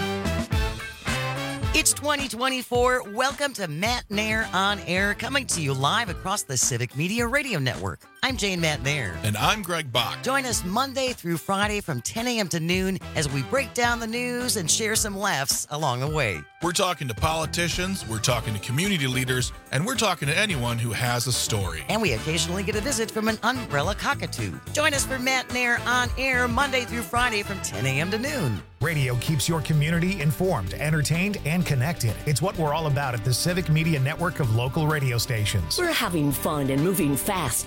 It's 2024. Welcome to Matt Nair on Air, coming to you live across the Civic Media Radio Network. I'm Jane Matt Nair. And I'm Greg Bach. Join us Monday through Friday from 10 a.m. to noon as we break down the news and share some laughs along the way. We're talking to politicians, we're talking to community leaders, and we're talking to anyone who has a story. And we occasionally get a visit from an umbrella cockatoo. Join us for Matt Nair on Air Monday through Friday from 10 a.m. to noon. Radio keeps your community informed, entertained, and connected. It's what we're all about at the Civic Media Network of local radio stations. We're having fun and moving fast to preserve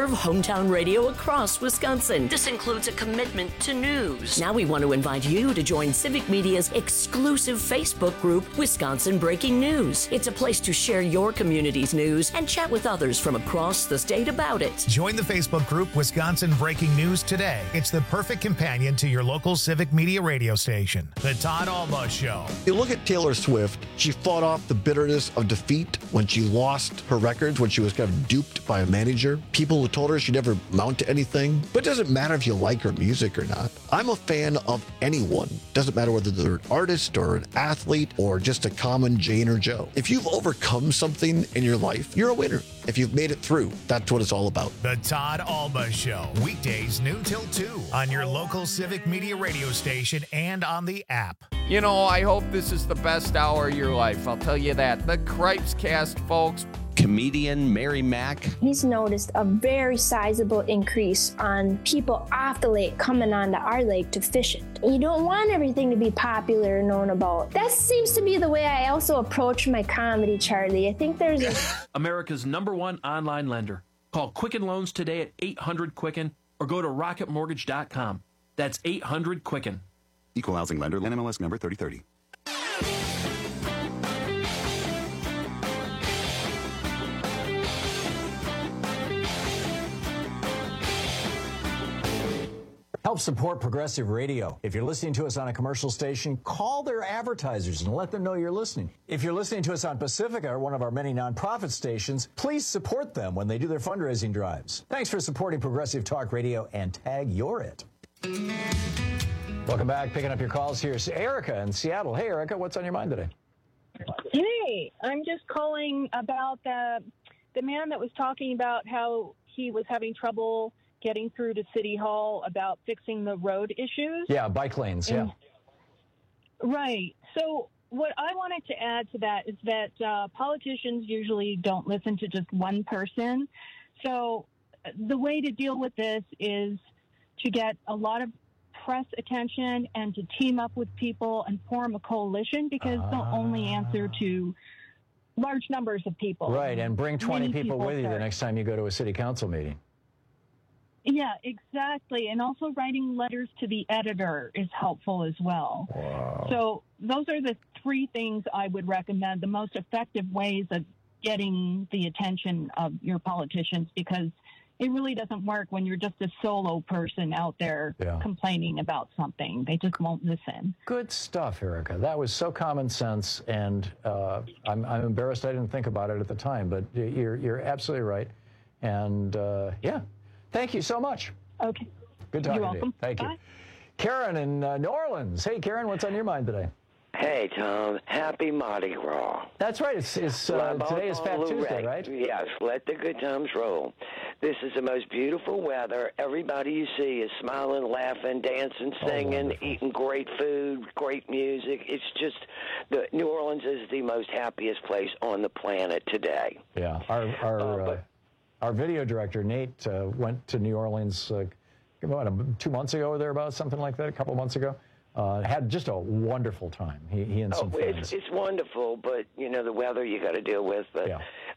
serve hometown radio across Wisconsin. This includes a commitment to news. Now we want to invite you to join Civic Media's exclusive Facebook group, Wisconsin Breaking News. It's a place to share your community's news and chat with others from across the state about it. Join the Facebook group Wisconsin Breaking News today. It's the perfect companion to your local Civic Media radio station. The Todd Alba Show. You look at Taylor Swift, she fought off the bitterness of defeat when she lost her records, when she was kind of duped by a manager. People who told her she'd never amount to anything. But it doesn't matter if you like her music or not. I'm a fan of anyone. Doesn't matter whether they're an artist or an athlete or just a common Jane or Joe. If you've overcome something in your life, you're a winner. If you've made it through, that's what it's all about. The Todd Alba Show. Weekdays noon till 2 on your local Civic Media radio station and on the app. You know, I hope this is the best hour of your life. I'll tell you that. The Cripes Cast, folks. Comedian Mary Mack. He's noticed a very sizable increase on people off the lake coming onto our lake to fish it. You don't want everything to be popular and known about. That seems to be the way I also approach my comedy, Charlie. I think there's America's #1 online lender. Call Quicken Loans today at 800-QUICKEN or go to rocketmortgage.com. That's 800-QUICKEN. Equal housing lender, NMLS number 3030. Help support Progressive Radio. If you're listening to us on a commercial station, call their advertisers and let them know you're listening. If you're listening to us on Pacifica, or one of our many nonprofit stations, please support them when they do their fundraising drives. Thanks for supporting Progressive Talk Radio and tag You're It. Welcome back. Picking up your calls. Here's Erica in Seattle. Hey, Erica, what's on your mind today? Hey, I'm just calling about the man that was talking about how he was having trouble getting through to City Hall about fixing the road issues. Yeah, bike lanes, yeah. Right. So what I wanted to add to that is that politicians usually don't listen to just one person. So the way to deal with this is to get a lot of press attention and to team up with people and form a coalition, because they'll only answer to large numbers of people. Right, and bring 20 people with you start. the next time you go to a city council meeting. Yeah, exactly. And also writing letters to the editor is helpful as well. Wow. So those are the three things I would recommend, the most effective ways of getting the attention of your politicians, because it really doesn't work when you're just a solo person out there complaining about something. They just won't listen. Good stuff, Erica. That was so common sense, and I'm embarrassed I didn't think about it at the time, but you're absolutely right. And yeah, thank you so much. Okay. Good talking You're to you. welcome. Thank Bye. you. Karen in New Orleans. Hey, Karen, what's on your mind today? Hey, Tom. Happy Mardi Gras. That's right. It's today is Fat Tuesday, right? Yes. Let the good times roll. This is the most beautiful weather. Everybody you see is smiling, laughing, dancing, singing, eating great food, great music. It's just New Orleans is the most happiest place on the planet today. Yeah. Our video director, Nate, went to New Orleans about 2 months ago or thereabouts, something like that, a couple months ago. Had just a wonderful time. He and some friends. It's wonderful, but you know the weather you got to deal with. But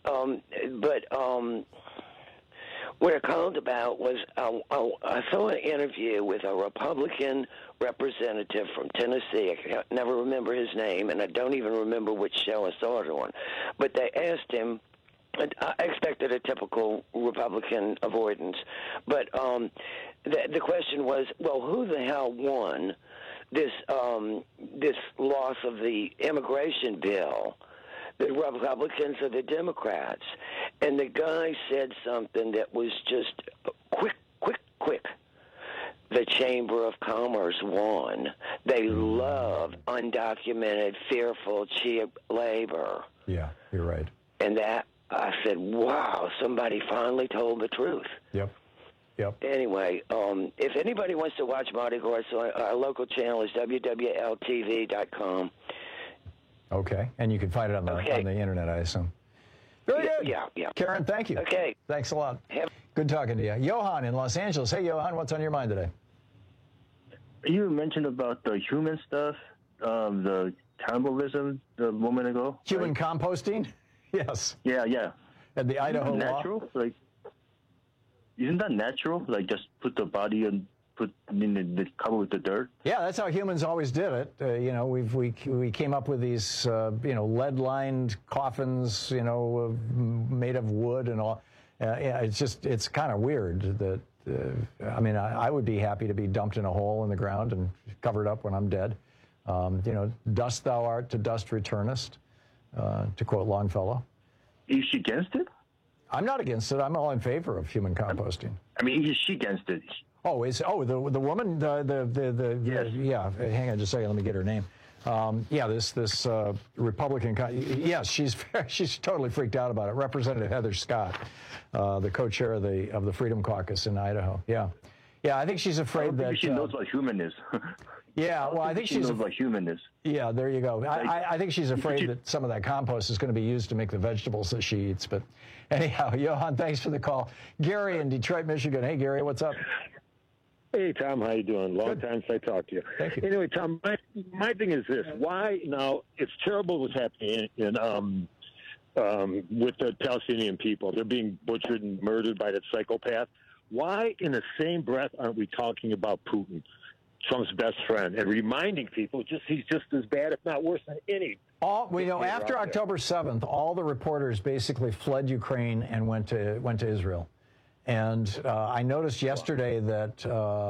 what I called about was I saw an interview with a Republican representative from Tennessee. I can never remember his name, and I don't even remember which show I saw it on. But they asked him. I expected a typical Republican avoidance, but the question was, well, who the hell won this loss of the immigration bill, the Republicans or the Democrats? And the guy said something that was just quick. The Chamber of Commerce won. They love undocumented, fearful, cheap labor. Yeah, you're right. And that, I said, wow, somebody finally told the truth. Yep. Anyway, if anybody wants to watch Mardi Gras, our local channel is www.ltv.com. Okay, and you can find it on the internet, I assume. Very good. Yeah. Karen, thank you. Okay. Thanks a lot. Good talking to you. Johan in Los Angeles. Hey, Johan, what's on your mind today? You mentioned about the human stuff, the cannibalism a moment ago. Human composting? Yes. Yeah. And the Idaho natural? law? isn't that natural? Like just put the body and put in the cover with the dirt. Yeah, that's how humans always did it. We came up with these lead-lined coffins, made of wood and all. It's kind of weird that. I would be happy to be dumped in a hole in the ground and covered up when I'm dead. Dust thou art, to dust returnest, to quote Longfellow. Is she against it? I'm not against it. I'm all in favor of human composting. I mean, is she against it? The woman, yes. Yeah, hang on just a second, let me get her name. This Republican, she's totally freaked out about it. Representative Heather Scott, the co-chair of the Freedom Caucus in Idaho. Yeah, I think she's afraid that she knows what human is. Yeah, well, I think she knows what human is. Yeah, there you go. I think she's afraid that some of that compost is going to be used to make the vegetables that she eats. But anyhow, Johan, thanks for the call. Gary in Detroit, Michigan. Hey, Gary, what's up? Hey, Tom, how you doing? Long time since I talked to you. Thank you. Anyway, Tom, my thing is this. Why now, it's terrible what's happening with the Palestinian people. They're being butchered and murdered by that psychopath. Why, in the same breath, aren't we talking about Putin, Trump's best friend, and reminding people he's just as bad, if not worse, than any? After October 7th, all the reporters basically fled Ukraine and went to Israel. And I noticed yesterday that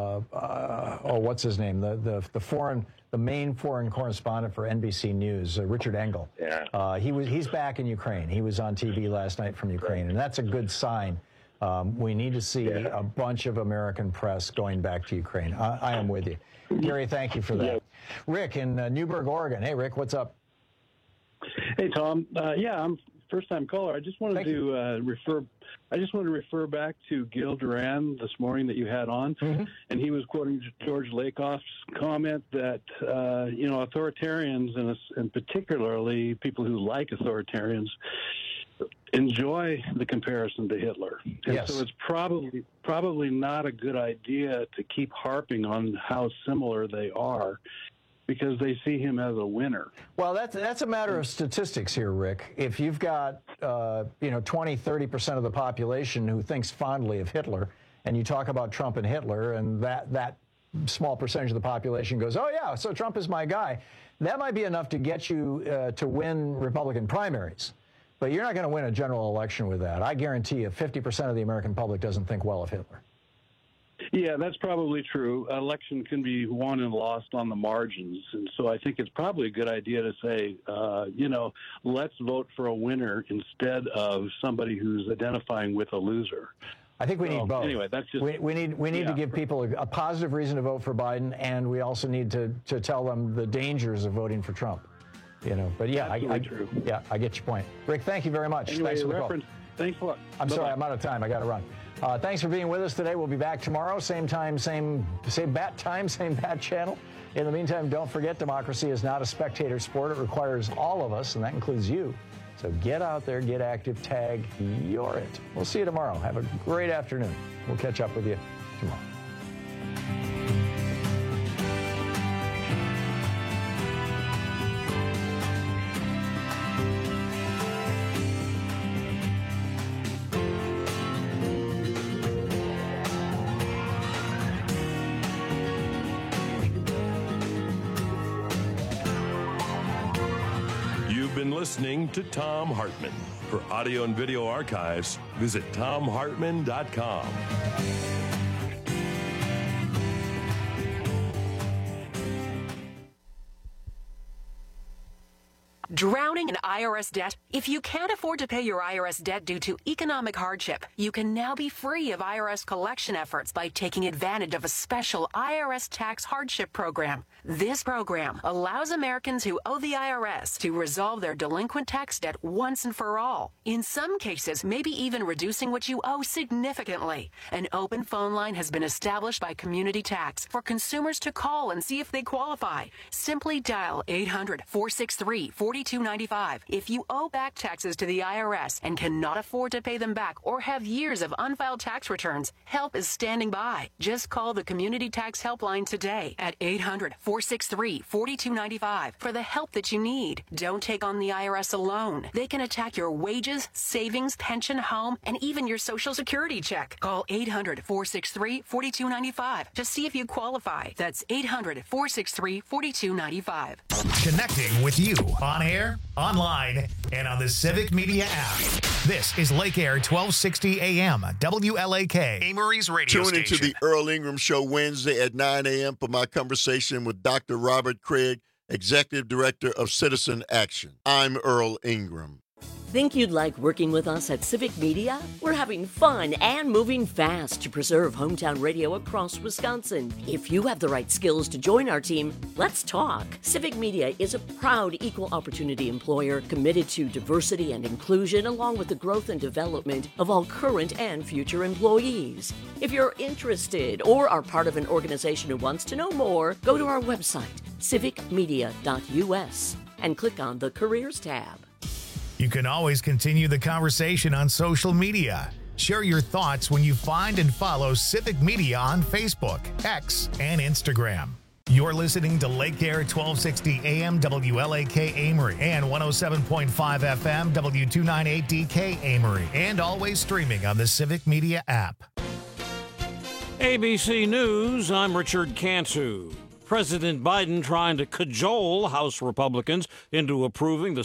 what's his name? The main foreign correspondent for NBC News, Richard Engel. Yeah. He's back in Ukraine. He was on TV last night from Ukraine, and that's a good sign. We need to see a bunch of American press going back to Ukraine. I am with you. Gary, thank you for that. Yeah. Rick in Newberg, Oregon. Hey, Rick, what's up? Hey, Tom. I'm first-time caller. I just wanted to refer back to Gil Duran this morning that you had on, and he was quoting George Lakoff's comment that authoritarians and particularly people who like authoritarians enjoy the comparison to Hitler. And yes. So it's probably not a good idea to keep harping on how similar they are, because they see him as a winner. Well, that's a matter of statistics here, Rick. If you've got 20-30% of the population who thinks fondly of Hitler, and you talk about Trump and Hitler, and that small percentage of the population goes, oh yeah, so Trump is my guy, that might be enough to get you to win Republican primaries. But you're not going to win a general election with that. I guarantee you 50% of the American public doesn't think well of Hitler. Yeah, that's probably true. An election can be won and lost on the margins. And so I think it's probably a good idea to say, let's vote for a winner instead of somebody who's identifying with a loser. I think we need both. Anyway, that's just... We need to give people a positive reason to vote for Biden, and we also need to tell them the dangers of voting for Trump. But yeah, I get your point. Rick, thank you very much. Anyway, thanks for the call. Thanks a lot. I'm sorry, I'm out of time. I got to run. Thanks for being with us today. We'll be back tomorrow, same time, same bat time, same bat channel. In the meantime, don't forget, democracy is not a spectator sport. It requires all of us, and that includes you. So get out there, get active, tag, you're it. We'll see you tomorrow. Have a great afternoon. We'll catch up with you tomorrow. Listening to Thom Hartmann. For audio and video archives, visit ThomHartmann.com. Drowning in IRS debt? If you can't afford to pay your IRS debt due to economic hardship, you can now be free of IRS collection efforts by taking advantage of a special IRS tax hardship program. This program allows Americans who owe the IRS to resolve their delinquent tax debt once and for all. In some cases, maybe even reducing what you owe significantly. An open phone line has been established by Community Tax for consumers to call and see if they qualify. Simply dial 800-463-40 $42.95. If you owe back taxes to the IRS and cannot afford to pay them back or have years of unfiled tax returns, help is standing by. Just call the Community Tax Helpline today at 800-463-4295 for the help that you need. Don't take on the IRS alone. They can attack your wages, savings, pension, home, and even your Social Security check. Call 800-463-4295 to see if you qualify. That's 800-463-4295. Connecting with you on air, online, and on the Civic Media app. This is Lake Air 1260 AM, WLAK, Amory's radio Tune into station. the Earl Ingram Show Wednesday at 9 a.m. for my conversation with Dr. Robert Craig, Executive Director of Citizen Action. I'm Earl Ingram. Think you'd like working with us at Civic Media? We're having fun and moving fast to preserve hometown radio across Wisconsin. If you have the right skills to join our team, let's talk. Civic Media is a proud equal opportunity employer committed to diversity and inclusion along with the growth and development of all current and future employees. If you're interested or are part of an organization who wants to know more, go to our website, civicmedia.us, and click on the Careers tab. You can always continue the conversation on social media. Share your thoughts when you find and follow Civic Media on Facebook, X, and Instagram. You're listening to Lake Air 1260 AM WLAK Amory and 107.5 FM W298DK Amory, and always streaming on the Civic Media app. ABC News, I'm Richard Cantu. President Biden trying to cajole House Republicans into approving the